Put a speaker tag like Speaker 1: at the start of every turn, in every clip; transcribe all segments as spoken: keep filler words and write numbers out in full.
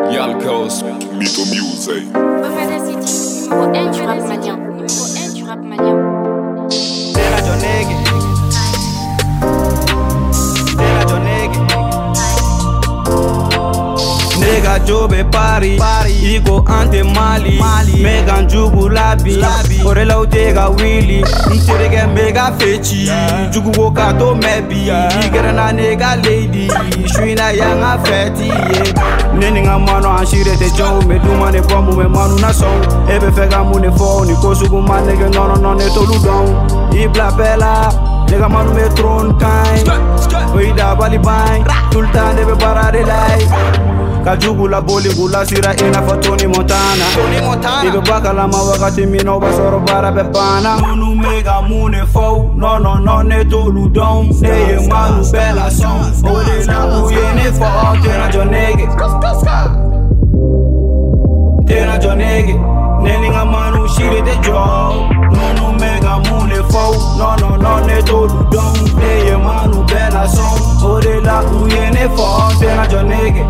Speaker 1: Yalcos, Mito Music.
Speaker 2: Numéro un du rap malien. Numéro un du rap malien.
Speaker 3: Tena Jonege. Tena Jonege. Nega jobe pari, iko ante mali, mega njugu labi, orela utega wili, nterege mega fechi, jugu woka to mebi, igera na nega lady, shwina yanga feti, neni nga mano anshire te jow, me duma ne bomu me manu na song, ebe fega mune fo, ni kosugu man nege nono no ne tolu don, ibla bella, nega manu me tron kind, oida bali bang, tulta nebe barade lai. Kajugu la boli gula sira ina fa Tony Montana Tony Montana Ibe baka la ma wakati mino basoro bara bepana Nunu mega mune fo No no no ne tolu don Ne ye manu bella song Ode na uye ne fo Tena Jonege Tena Jonege Neni nga manu shire de job Nunu mega mune fo No no no ne tolu don Ne ye manu bella song Ode na uye ne fo Tena Jonege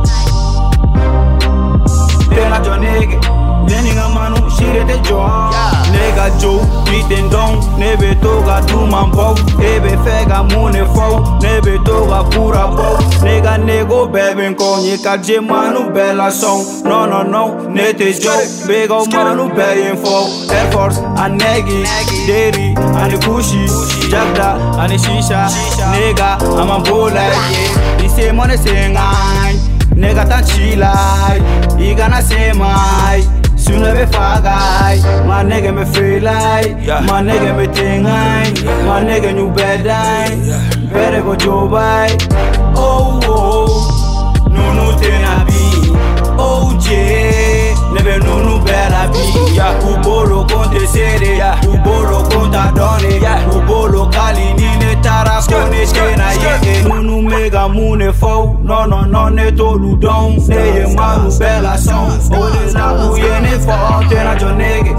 Speaker 3: Tena Jonege, neni nga manu shire te jo Nega jo, biten don, nebe toga du mambo Ebe fega mune fo, nebe toga pura bo Nega nego beben konye kaje manu bella song No no no, nete jo, bego manu beyen fo Air Force, anegi, deri, ane kushi Jagda, ane shisha, nega, amambola yeah. Ise mone sengai Nega tan chilai, iga na semai Suna be fagai, ma nega me freelai Ma nega me tingai, ma nega nyu bedai Bere go jobai, oh oh Nunu tena bi, oh je Nebe nunu bela bi, ya Ubolo konte sere, ya Ubolo konta done, ya Ubolo kali nine tara kone skena ye Nunu mega mune fo, no no no ne tolu don Ne ye manu bella song, ode na uye ne fo Tena Jonege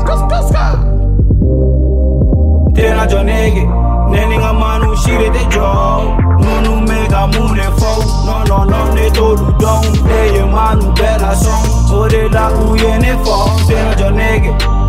Speaker 3: Tena Jonege Neni nga manu shire te job Nunu mega mune fo, no no no ne tolu don Ne ye manu bella song, ode na uye ne fo Tena Jonege